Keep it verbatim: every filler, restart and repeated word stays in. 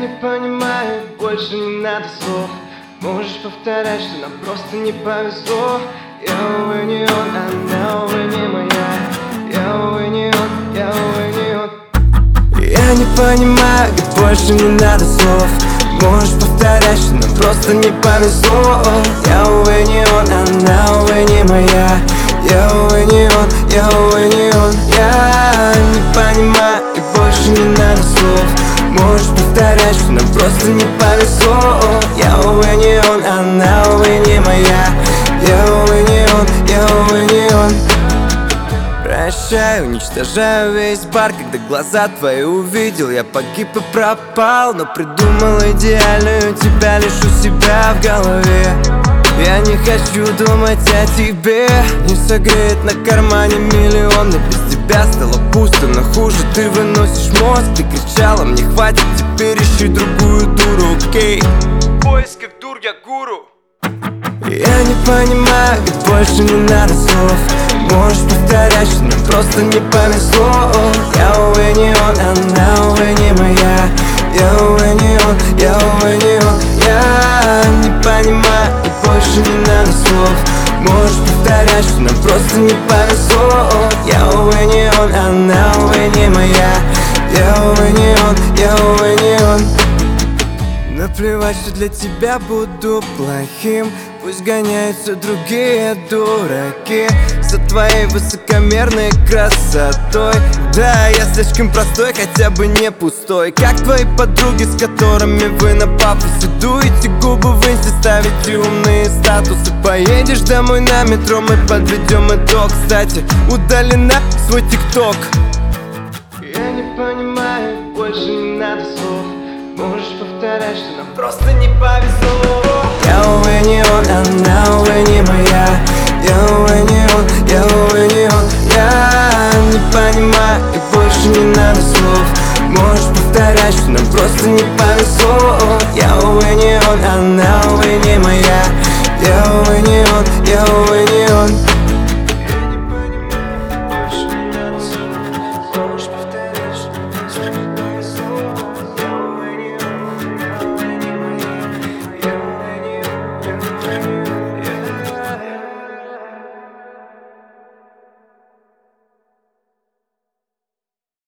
не понимаю, больше не надо слов. Можешь повторять, что нам просто не повезло. Я, увы, не он, она, увы, не моя. Я, увы, не он, я, увы, не он. Я не понимаю, ведь больше не надо слов. Можешь повторять, что нам просто не повезло. Я, увы, не он, она, увы, не моя. Я, увы, не он, я, увы, не он. Я не понимаю, и больше не надо слов. Можешь повторять, что нам просто не повезло. Я, увы, не он, она, увы, не моя. Я, увы, не он, я, увы, не он. Прощаю, уничтожаю весь бар, когда глаза твои увидел. Я погиб и пропал, но придумал идеальную тебя лишь у себя в голове. Я не хочу думать о тебе. Не согреет на кармане миллион, но без тебя стало пусто. Но хуже ты выносишь мозг. Ты кричала, мне хватит, теперь ищи другую дуру, окей? В поисках дур я гуру. Я не понимаю, ведь больше не надо слов. Можешь повторять, что нам просто не повезло. Я, увы, не он, она, увы, не моя. Я, увы, не он, я, увы, не он. Я не понимаю, и больше не надо слов. Можешь повторять, что нам просто не повезло. Я, увы, не он, она, увы, не моя. Я, увы, не он, я, увы, не он. Наплевать, что для тебя буду плохим. Пусть гоняются другие дураки за твоей высокомерной красотой. Да, я слишком простой, хотя бы не пустой. Как твои подруги, с которыми вы на пафосе дуете губы в инсте, ставите умные статусы. Поедешь домой на метро, мы подведем итог. Кстати, удали на свой тикток. Я не понимаю, больше не надо слов. Можешь повторять, что нам просто не повезло. Я, увы, не он, она, увы, не моя. Я, увы, не он, я, увы, не он. Я не понимаю, и больше не надо слов. Можешь повторять, что нам просто не повезло. Я, увы, не он, она, увы, не моя. Я, увы, не он, я, увы,